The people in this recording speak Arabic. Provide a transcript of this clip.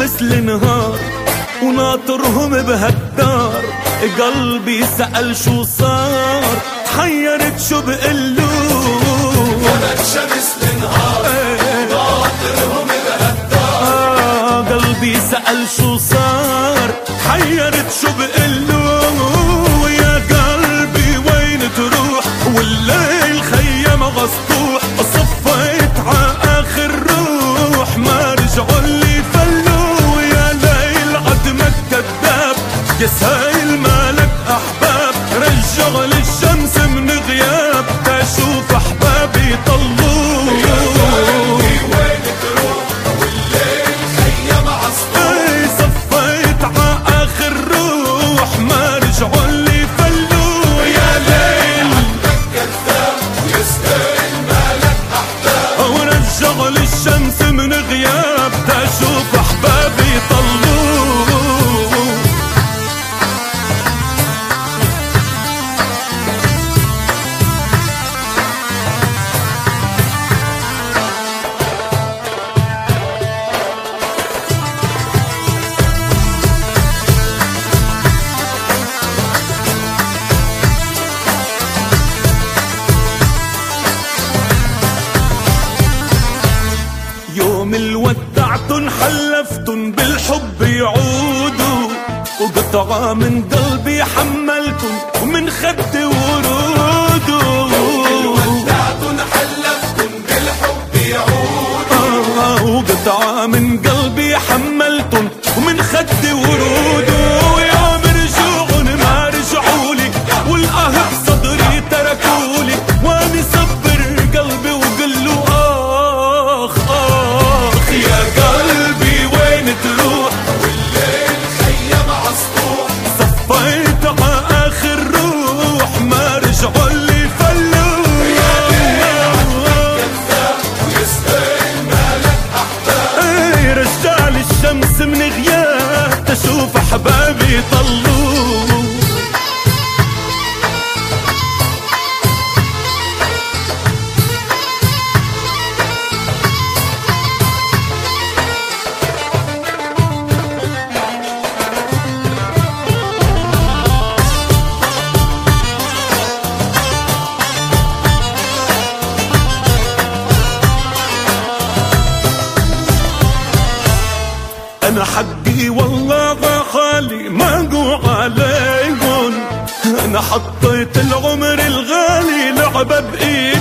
مثل نهار وناطرهم بهالدار. قلبي سأل شو صار، تحيرت شو بقلو. ولد شمس لنهار وناطرهم بهالدار. قلبي سأل شو صار، تحيرت شو بقلو. يا قلبي وين تروح والليل خيم غسطوح. صفيت ع آخر روح ما رجعوا اللي فلو. يا ليل عدمك كذاب يسهل مالك أحباب. رجع للشمس من غياب تشوف أحبابي طلوا. يا قلبي وين تروح والليل خيم عصفور. صفيت ع آخر روح ما رجعوا اللي فلو. يا ليل عدمك كذاب ويستاهل مالك أحباب. ورجع للشمس من غياب تشوف أحبابي طلوا. يوم الودعتن حلفتن بالحب يعودوا. وقطعة من قلبي حملتن ومن خدي ورودوا. ودعتن حلفتن بالحب يعودوا. وقطعة من قلبي حملتن ومن خدي ورودوا. يوم رجوعن ما رجعولي والقهر صدري تركولي. واني صبر قلبي وقله آخ آخ. يا قلبي وين تروح والليل خيم عصفور. صفيت ع آخر روح ما رجعوا اللي فلوا. يا ليل عدمك كذاب ويستاهل مالك أحباب. رجع لي الشمس من غياب تشوف أحبابي طلوا. أنا حقي والله خالي ما قوع عليكن. أنا حطيت العمر الغالي لعبة بإيدي.